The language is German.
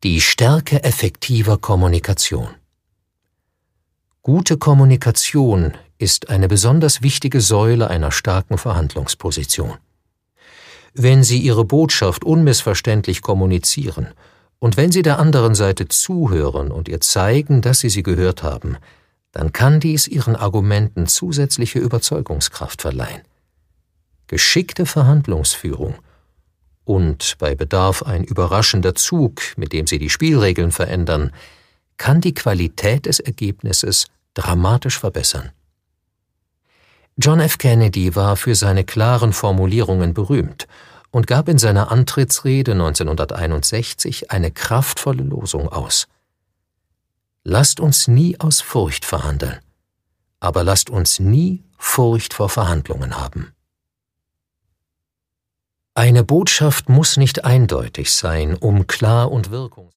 Die Stärke effektiver Kommunikation. Gute Kommunikation ist eine besonders wichtige Säule einer starken Verhandlungsposition. Wenn Sie Ihre Botschaft unmissverständlich kommunizieren und wenn Sie der anderen Seite zuhören und ihr zeigen, dass Sie sie gehört haben, dann kann dies Ihren Argumenten zusätzliche Überzeugungskraft verleihen. Geschickte Verhandlungsführung und bei Bedarf ein überraschender Zug, mit dem Sie die Spielregeln verändern, kann die Qualität des Ergebnisses dramatisch verbessern. John F. Kennedy war für seine klaren Formulierungen berühmt und gab in seiner Antrittsrede 1961 eine kraftvolle Losung aus. Lasst uns nie aus Furcht verhandeln, aber lasst uns nie Furcht vor Verhandlungen haben. Eine Botschaft muss nicht eindeutig sein, um klar und wirkungsvoll